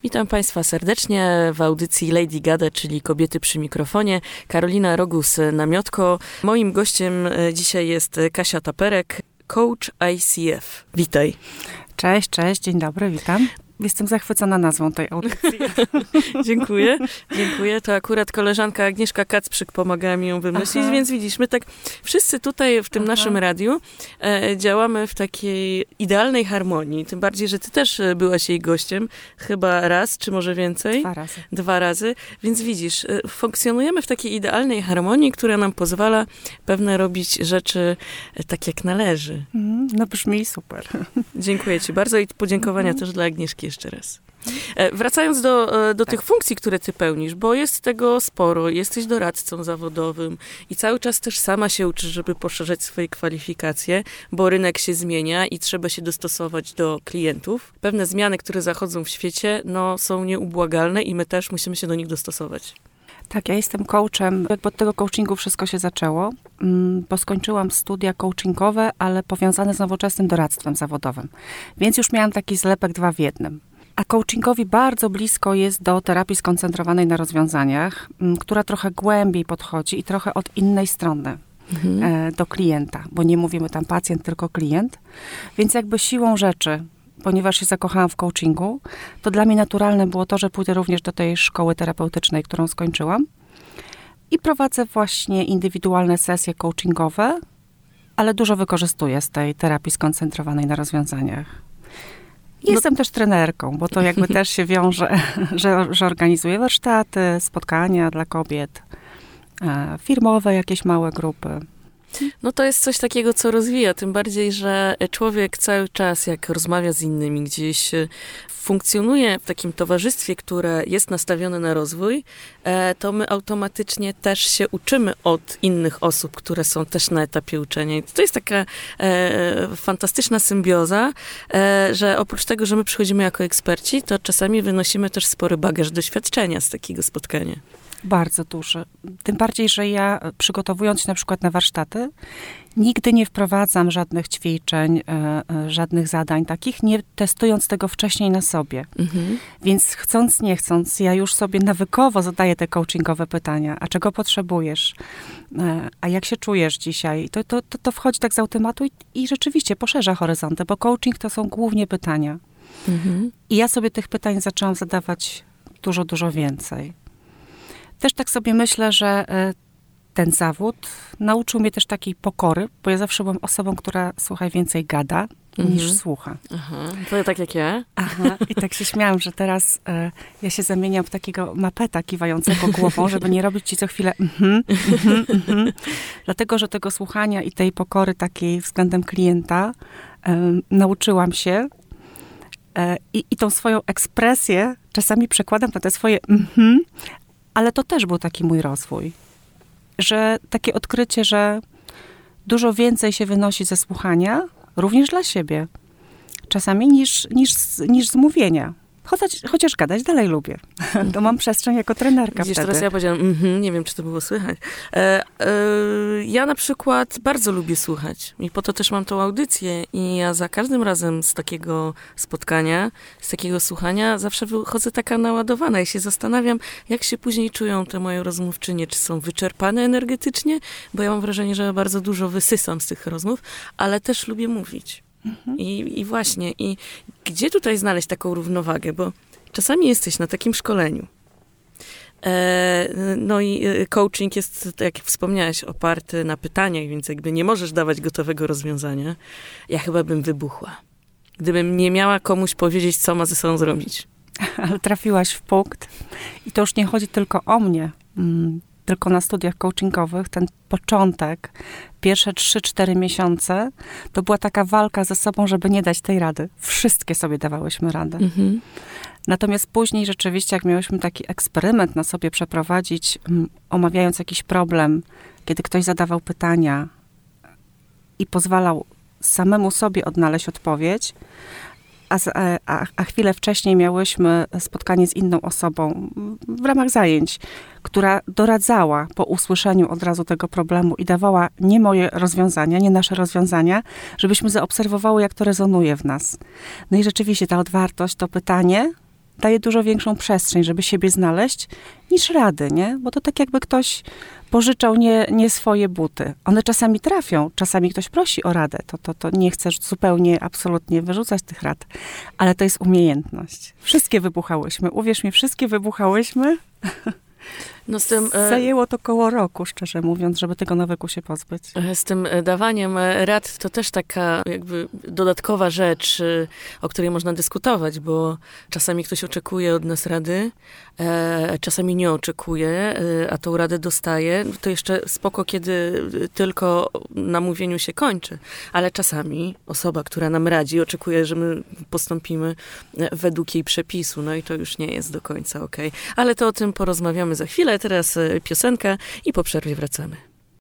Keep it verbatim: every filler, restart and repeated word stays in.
Witam Państwa serdecznie w audycji Lady Gada, czyli Kobiety przy mikrofonie. Karolina Rogus-Namiotko. Moim gościem dzisiaj jest Kasia Taperek, coach I C F. Witaj. Cześć, cześć, dzień dobry, witam. Jestem zachwycona nazwą tej audycji. Dziękuję, dziękuję. To akurat koleżanka Agnieszka Kacprzyk pomagała mi ją wymyślić, Aha. więc widzisz, my tak wszyscy tutaj w tym Aha. naszym radiu e, działamy w takiej idealnej harmonii. Tym bardziej, że ty też byłaś jej gościem, chyba raz, czy może więcej? Dwa razy. Dwa razy. Więc widzisz, e, funkcjonujemy w takiej idealnej harmonii, która nam pozwala pewne robić rzeczy e, tak, jak należy. Mm, no brzmi super. Dziękuję ci bardzo i podziękowania mm. też dla Agnieszki jeszcze raz. E, wracając do, do tak. tych funkcji, które ty pełnisz, bo jest tego sporo, jesteś doradcą zawodowym i cały czas też sama się uczysz, żeby poszerzać swoje kwalifikacje, bo rynek się zmienia i trzeba się dostosować do klientów. Pewne zmiany, które zachodzą w świecie, no, są nieubłagalne i my też musimy się do nich dostosować. Tak, ja jestem coachem. Jakby od tego coachingu wszystko się zaczęło, bo skończyłam studia coachingowe, ale powiązane z nowoczesnym doradztwem zawodowym. Więc już miałam taki zlepek dwa w jednym. A coachingowi bardzo blisko jest do terapii skoncentrowanej na rozwiązaniach, która trochę głębiej podchodzi i trochę od innej strony mhm. do klienta, bo nie mówimy tam pacjent, tylko klient. Więc jakby siłą rzeczy, ponieważ się zakochałam w coachingu, to dla mnie naturalne było to, że pójdę również do tej szkoły terapeutycznej, którą skończyłam. I prowadzę właśnie indywidualne sesje coachingowe, ale dużo wykorzystuję z tej terapii skoncentrowanej na rozwiązaniach. Jestem no. też trenerką, bo to jakby też się wiąże, że, że organizuję warsztaty, spotkania dla kobiet, firmowe jakieś małe grupy. No to jest coś takiego, co rozwija, tym bardziej, że człowiek cały czas, jak rozmawia z innymi, gdzieś funkcjonuje w takim towarzystwie, które jest nastawione na rozwój, to my automatycznie też się uczymy od innych osób, które są też na etapie uczenia. I to jest taka e, fantastyczna symbioza, e, że oprócz tego, że my przychodzimy jako eksperci, to czasami wynosimy też spory bagaż doświadczenia z takiego spotkania. Bardzo duży. Tym bardziej, że ja przygotowując się na przykład na warsztaty, nigdy nie wprowadzam żadnych ćwiczeń, e, e, żadnych zadań takich, nie testując tego wcześniej na sobie. Mhm. Więc chcąc, nie chcąc, ja już sobie nawykowo zadaję te coachingowe pytania. A czego potrzebujesz? E, a jak się czujesz dzisiaj? To, to, to, to wchodzi tak z automatu i, i rzeczywiście poszerza horyzonty, bo coaching to są głównie pytania. Mhm. I ja sobie tych pytań zaczęłam zadawać dużo, dużo więcej. Też tak sobie myślę, że ten zawód nauczył mnie też takiej pokory, bo ja zawsze byłam osobą, która, słuchaj, więcej gada mm-hmm. niż słucha. Aha, to tak jak ja. Aha, i tak się śmiałam, że teraz e, ja się zamieniam w takiego mapeta kiwającego głową, żeby nie robić ci co chwilę mhm, mhm, mhm. Dlatego, że tego słuchania i tej pokory takiej względem klienta e, nauczyłam się e, i, i tą swoją ekspresję czasami przekładam na te swoje mhm, ale to też był taki mój rozwój, że takie odkrycie, że dużo więcej się wynosi ze słuchania, również dla siebie, czasami niż, niż, niż z mówienia. Chociaż, chociaż gadać dalej lubię. To mam przestrzeń jako trenerka Widzisz, wtedy. teraz ja powiedziałam, mm-hmm, nie wiem, czy to było słychać. E, e, ja na przykład bardzo lubię słuchać i po to też mam tą audycję i ja za każdym razem z takiego spotkania, z takiego słuchania zawsze wychodzę taka naładowana i się zastanawiam, jak się później czują te moje rozmówczynie, czy są wyczerpane energetycznie, bo ja mam wrażenie, że bardzo dużo wysysam z tych rozmów, ale też lubię mówić. Mhm. I, I właśnie, i gdzie tutaj znaleźć taką równowagę, bo czasami jesteś na takim szkoleniu. E, no i coaching jest, tak jak wspomniałaś, oparty na pytaniach, więc jakby nie możesz dawać gotowego rozwiązania. Ja chyba bym wybuchła, gdybym nie miała komuś powiedzieć, co ma ze sobą zrobić. Ale trafiłaś w punkt i to już nie chodzi tylko o mnie. Mm. Tylko na studiach coachingowych, ten początek, pierwsze trzy cztery miesiące, to była taka walka ze sobą, żeby nie dać tej rady. Wszystkie sobie dawałyśmy radę. Mhm. Natomiast później rzeczywiście, jak miałyśmy taki eksperyment na sobie przeprowadzić, um, omawiając jakiś problem, kiedy ktoś zadawał pytania i pozwalał samemu sobie odnaleźć odpowiedź, A, a, a chwilę wcześniej miałyśmy spotkanie z inną osobą w ramach zajęć, która doradzała po usłyszeniu od razu tego problemu i dawała nie moje rozwiązania, nie nasze rozwiązania, żebyśmy zaobserwowały, jak to rezonuje w nas. No i rzeczywiście ta otwartość, to pytanie daje dużo większą przestrzeń, żeby siebie znaleźć, niż rady, nie? Bo to tak jakby ktoś pożyczał nie, nie swoje buty. One czasami trafią, czasami ktoś prosi o radę. To, to, to nie chcesz zupełnie, absolutnie wyrzucać tych rad. Ale to jest umiejętność. Wszystkie wybuchałyśmy. Uwierz mi, wszystkie wybuchałyśmy. No z tym, Zajęło to koło roku, szczerze mówiąc, żeby tego nawyku się pozbyć. Z tym dawaniem rad to też taka jakby dodatkowa rzecz, o której można dyskutować, bo czasami ktoś oczekuje od nas rady, czasami nie oczekuje, a tą radę dostaje. To jeszcze spoko, kiedy tylko na mówieniu się kończy, ale czasami osoba, która nam radzi, oczekuje, że my postąpimy według jej przepisu, no i to już nie jest do końca okej. Ale to o tym porozmawiamy za chwilę. Teraz piosenka i po przerwie wracamy.